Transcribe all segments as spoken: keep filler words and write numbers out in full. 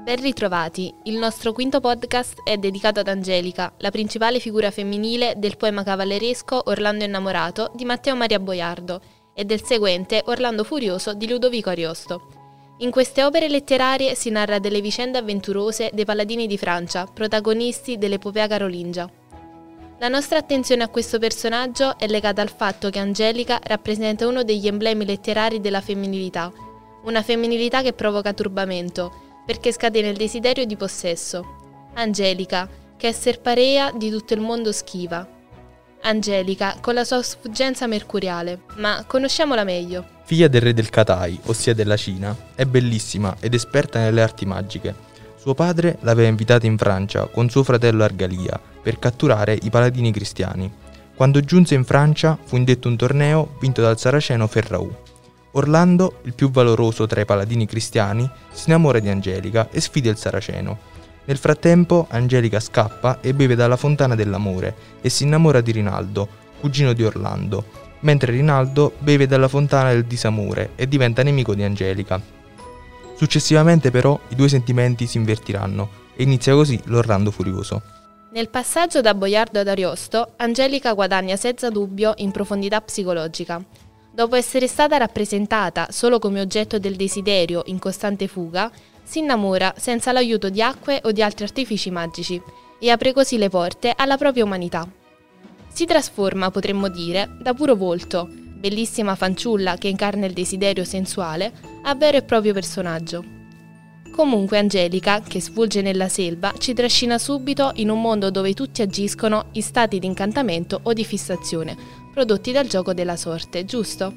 Ben ritrovati, il nostro quinto podcast è dedicato ad Angelica, la principale figura femminile del poema cavalleresco Orlando innamorato di Matteo Maria Boiardo e del seguente Orlando furioso di Ludovico Ariosto. In queste opere letterarie si narra delle vicende avventurose dei paladini di Francia, protagonisti dell'epopea carolingia. La nostra attenzione a questo personaggio è legata al fatto che Angelica rappresenta uno degli emblemi letterari della femminilità, una femminilità che provoca turbamento, perché scatena il desiderio di possesso. Angelica, che è serparea di tutto il mondo schiva. Angelica, con la sua sfuggenza mercuriale, ma conosciamola meglio. Figlia del re del Katai, ossia della Cina, è bellissima ed esperta nelle arti magiche. Suo padre l'aveva invitata in Francia con suo fratello Argalia per catturare i paladini cristiani. Quando giunse in Francia fu indetto un torneo vinto dal saraceno Ferraù. Orlando, il più valoroso tra i paladini cristiani, si innamora di Angelica e sfida il saraceno. Nel frattempo Angelica scappa e beve dalla fontana dell'amore e si innamora di Rinaldo, cugino di Orlando, mentre Rinaldo beve dalla fontana del disamore e diventa nemico di Angelica. Successivamente però i due sentimenti si invertiranno e inizia così l'Orlando furioso. Nel passaggio da Boiardo ad Ariosto, Angelica guadagna senza dubbio in profondità psicologica. Dopo essere stata rappresentata solo come oggetto del desiderio in costante fuga, si innamora senza l'aiuto di acque o di altri artifici magici e apre così le porte alla propria umanità. Si trasforma, potremmo dire, da puro volto, bellissima fanciulla che incarna il desiderio sensuale, a vero e proprio personaggio. Comunque Angelica, che sfugge nella selva, ci trascina subito in un mondo dove tutti agiscono in stati di incantamento o di fissazione, prodotti dal gioco della sorte, giusto?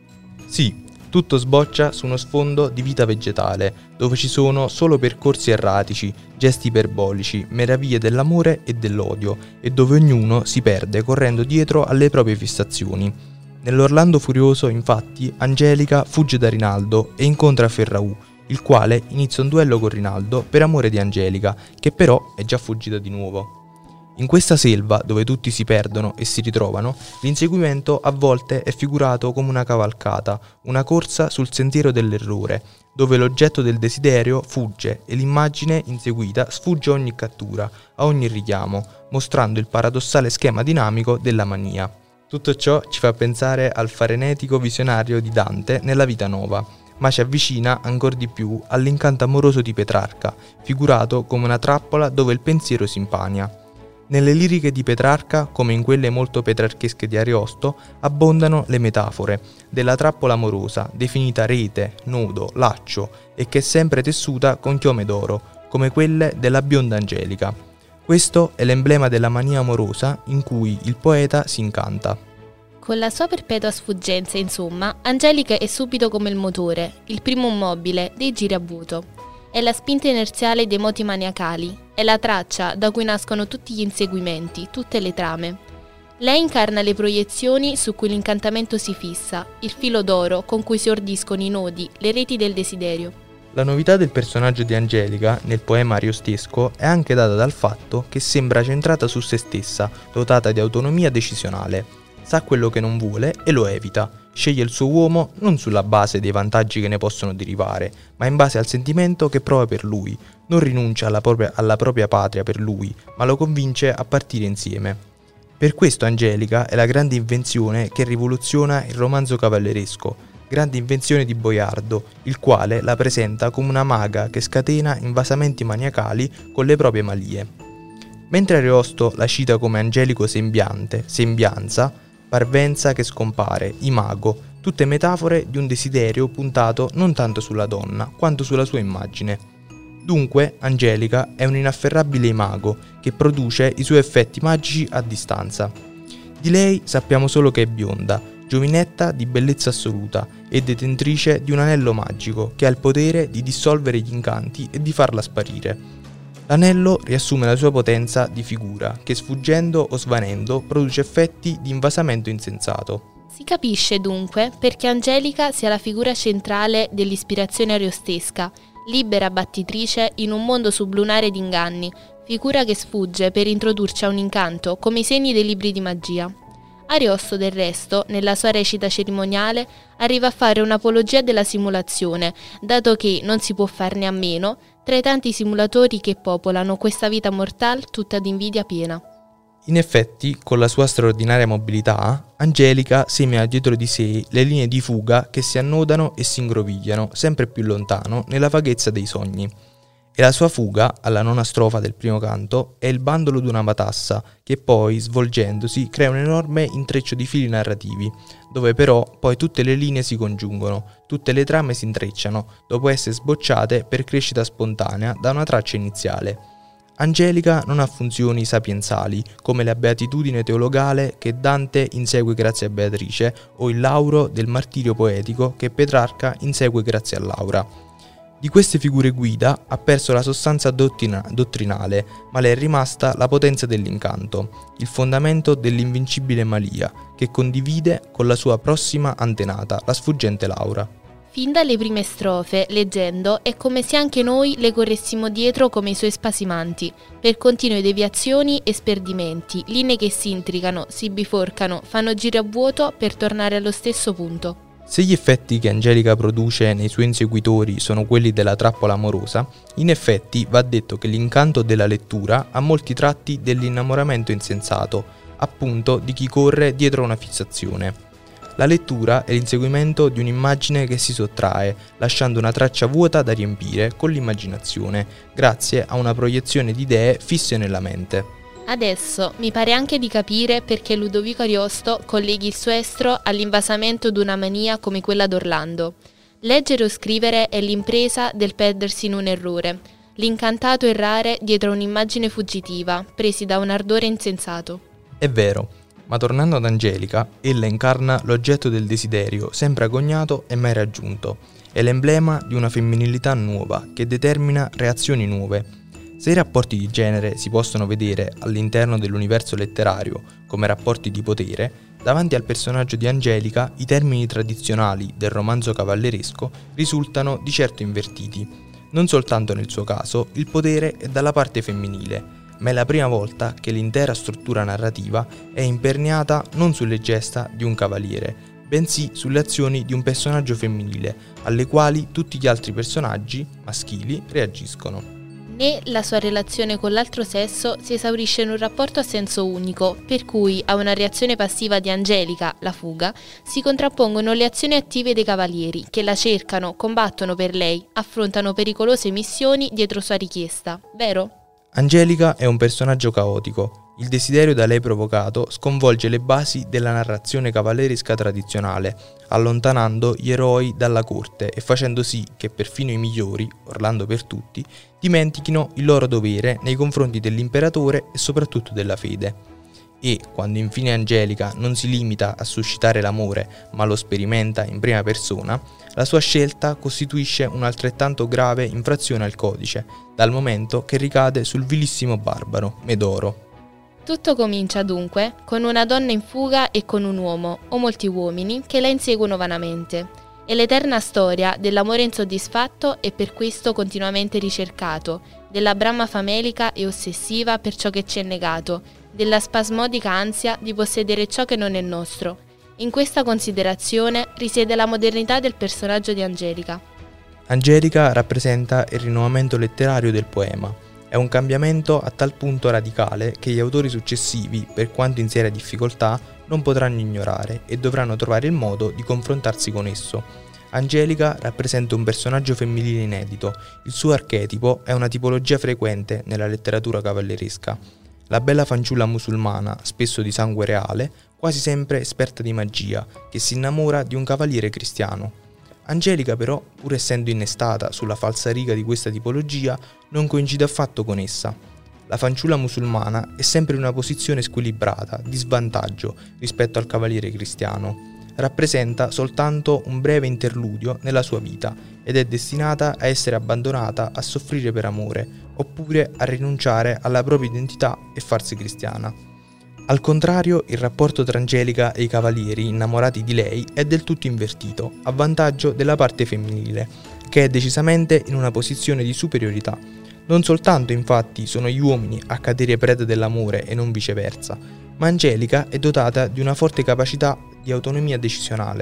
Sì, tutto sboccia su uno sfondo di vita vegetale, dove ci sono solo percorsi erratici, gesti iperbolici, meraviglie dell'amore e dell'odio, e dove ognuno si perde correndo dietro alle proprie fissazioni. Nell'Orlando furioso, infatti, Angelica fugge da Rinaldo e incontra Ferraù, il quale inizia un duello con Rinaldo per amore di Angelica, che però è già fuggita di nuovo. In questa selva, dove tutti si perdono e si ritrovano, l'inseguimento a volte è figurato come una cavalcata, una corsa sul sentiero dell'errore, dove l'oggetto del desiderio fugge e l'immagine inseguita sfugge a ogni cattura, a ogni richiamo, mostrando il paradossale schema dinamico della mania. Tutto ciò ci fa pensare al frenetico visionario di Dante nella Vita Nova, ma ci avvicina ancor di più all'incanto amoroso di Petrarca, figurato come una trappola dove il pensiero si impania. Nelle liriche di Petrarca, come in quelle molto petrarchesche di Ariosto, abbondano le metafore della trappola amorosa, definita rete, nodo, laccio, e che è sempre tessuta con chiome d'oro, come quelle della bionda Angelica. Questo è l'emblema della mania amorosa in cui il poeta si incanta. Con la sua perpetua sfuggenza, insomma, Angelica è subito come il motore, il primo mobile dei giri a vuoto. È la spinta inerziale dei moti maniacali, è la traccia da cui nascono tutti gli inseguimenti, tutte le trame. Lei incarna le proiezioni su cui l'incantamento si fissa, il filo d'oro con cui si ordiscono i nodi, le reti del desiderio. La novità del personaggio di Angelica nel poema ariostesco è anche data dal fatto che sembra centrata su se stessa, dotata di autonomia decisionale. Sa quello che non vuole e lo evita. Sceglie il suo uomo non sulla base dei vantaggi che ne possono derivare, ma in base al sentimento che prova per lui. Non rinuncia alla propria, alla propria patria per lui, ma lo convince a partire insieme. Per questo Angelica è la grande invenzione che rivoluziona il romanzo cavalleresco, grande invenzione di Boiardo, il quale la presenta come una maga che scatena invasamenti maniacali con le proprie malie. Mentre Ariosto la cita come angelico sembiante, sembianza, parvenza che scompare, imago, tutte metafore di un desiderio puntato non tanto sulla donna, quanto sulla sua immagine. Dunque, Angelica è un inafferrabile imago che produce i suoi effetti magici a distanza. Di lei sappiamo solo che è bionda, giovinetta di bellezza assoluta e detentrice di un anello magico che ha il potere di dissolvere gli incanti e di farla sparire. L'anello riassume la sua potenza di figura, che sfuggendo o svanendo produce effetti di invasamento insensato. Si capisce dunque perché Angelica sia la figura centrale dell'ispirazione ariostesca, libera battitrice in un mondo sublunare di inganni, figura che sfugge per introdurci a un incanto come i segni dei libri di magia. Ariosto, del resto, nella sua recita cerimoniale, arriva a fare un'apologia della simulazione, dato che non si può farne a meno, tra i tanti simulatori che popolano questa vita mortal tutta d'invidia piena. In effetti, con la sua straordinaria mobilità, Angelica semina dietro di sé le linee di fuga che si annodano e si ingrovigliano sempre più lontano nella vaghezza dei sogni. E la sua fuga, alla nona strofa del primo canto, è il bandolo d'una matassa che poi, svolgendosi, crea un enorme intreccio di fili narrativi, dove però poi tutte le linee si congiungono, tutte le trame si intrecciano, dopo essere sbocciate per crescita spontanea da una traccia iniziale. Angelica non ha funzioni sapienzali, come la beatitudine teologale che Dante insegue grazie a Beatrice o il lauro del martirio poetico che Petrarca insegue grazie a Laura. Di queste figure guida ha perso la sostanza dottrina- dottrinale, ma le è rimasta la potenza dell'incanto, il fondamento dell'invincibile Malia, che condivide con la sua prossima antenata, la sfuggente Laura. Fin dalle prime strofe, leggendo, è come se anche noi le corressimo dietro come i suoi spasimanti, per continue deviazioni e sperdimenti, linee che si intricano, si biforcano, fanno giri a vuoto per tornare allo stesso punto. Se gli effetti che Angelica produce nei suoi inseguitori sono quelli della trappola amorosa, in effetti va detto che l'incanto della lettura ha molti tratti dell'innamoramento insensato, appunto di chi corre dietro una fissazione. La lettura è l'inseguimento di un'immagine che si sottrae, lasciando una traccia vuota da riempire con l'immaginazione, grazie a una proiezione di idee fisse nella mente. Adesso mi pare anche di capire perché Ludovico Ariosto colleghi il suo estro all'invasamento di una mania come quella d'Orlando. Leggere o scrivere è l'impresa del perdersi in un errore, l'incantato errare dietro un'immagine fuggitiva, presi da un ardore insensato. È vero, ma tornando ad Angelica, ella incarna l'oggetto del desiderio, sempre agognato e mai raggiunto. È l'emblema di una femminilità nuova, che determina reazioni nuove. Se i rapporti di genere si possono vedere all'interno dell'universo letterario come rapporti di potere, davanti al personaggio di Angelica i termini tradizionali del romanzo cavalleresco risultano di certo invertiti. Non soltanto nel suo caso, il potere è dalla parte femminile, ma è la prima volta che l'intera struttura narrativa è imperniata non sulle gesta di un cavaliere, bensì sulle azioni di un personaggio femminile, alle quali tutti gli altri personaggi maschili reagiscono. Né la sua relazione con l'altro sesso si esaurisce in un rapporto a senso unico, per cui a una reazione passiva di Angelica, la fuga, si contrappongono le azioni attive dei cavalieri, che la cercano, combattono per lei, affrontano pericolose missioni dietro sua richiesta, vero? Angelica è un personaggio caotico. Il desiderio da lei provocato sconvolge le basi della narrazione cavalleresca tradizionale, allontanando gli eroi dalla corte e facendo sì che perfino i migliori, Orlando per tutti, dimentichino il loro dovere nei confronti dell'imperatore e soprattutto della fede. E, quando infine Angelica non si limita a suscitare l'amore, ma lo sperimenta in prima persona, la sua scelta costituisce un'altrettanto grave infrazione al codice, dal momento che ricade sul vilissimo barbaro, Medoro. Tutto comincia dunque con una donna in fuga e con un uomo, o molti uomini, che la inseguono vanamente. È l'eterna storia dell'amore insoddisfatto e per questo continuamente ricercato, della brama famelica e ossessiva per ciò che ci è negato, della spasmodica ansia di possedere ciò che non è nostro. In questa considerazione risiede la modernità del personaggio di Angelica. Angelica rappresenta il rinnovamento letterario del poema. È un cambiamento a tal punto radicale che gli autori successivi, per quanto in seria difficoltà, non potranno ignorare e dovranno trovare il modo di confrontarsi con esso. Angelica rappresenta un personaggio femminile inedito, il suo archetipo è una tipologia frequente nella letteratura cavalleresca. La bella fanciulla musulmana, spesso di sangue reale, quasi sempre esperta di magia, che si innamora di un cavaliere cristiano. Angelica però, pur essendo innestata sulla falsariga di questa tipologia, non coincide affatto con essa. La fanciulla musulmana è sempre in una posizione squilibrata, di svantaggio rispetto al cavaliere cristiano. Rappresenta soltanto un breve interludio nella sua vita ed è destinata a essere abbandonata a soffrire per amore, oppure a rinunciare alla propria identità e farsi cristiana. Al contrario, il rapporto tra Angelica e i cavalieri innamorati di lei è del tutto invertito, a vantaggio della parte femminile, che è decisamente in una posizione di superiorità. Non soltanto, infatti, sono gli uomini a cadere preda dell'amore e non viceversa, ma Angelica è dotata di una forte capacità di autonomia decisionale.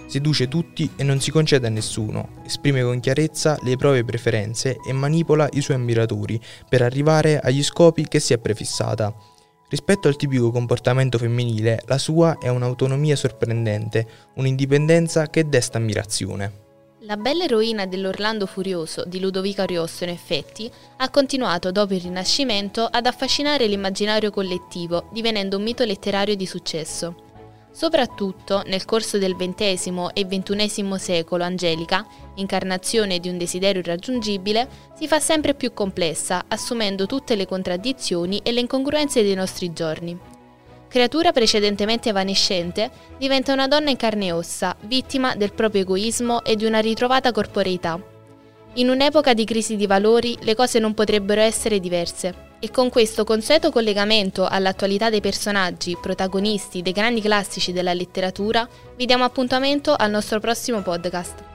Seduce tutti e non si concede a nessuno, esprime con chiarezza le proprie preferenze e manipola i suoi ammiratori per arrivare agli scopi che si è prefissata. Rispetto al tipico comportamento femminile, la sua è un'autonomia sorprendente, un'indipendenza che desta ammirazione. La bella eroina dell'Orlando Furioso di Ludovico Ariosto, in effetti, ha continuato dopo il Rinascimento ad affascinare l'immaginario collettivo, divenendo un mito letterario di successo. Soprattutto nel corso del ventesimo e ventunesimo secolo Angelica, incarnazione di un desiderio irraggiungibile, si fa sempre più complessa, assumendo tutte le contraddizioni e le incongruenze dei nostri giorni. Creatura precedentemente evanescente, diventa una donna in carne e ossa, vittima del proprio egoismo e di una ritrovata corporeità. In un'epoca di crisi di valori, le cose non potrebbero essere diverse. E con questo consueto collegamento all'attualità dei personaggi, protagonisti dei grandi classici della letteratura, vi diamo appuntamento al nostro prossimo podcast.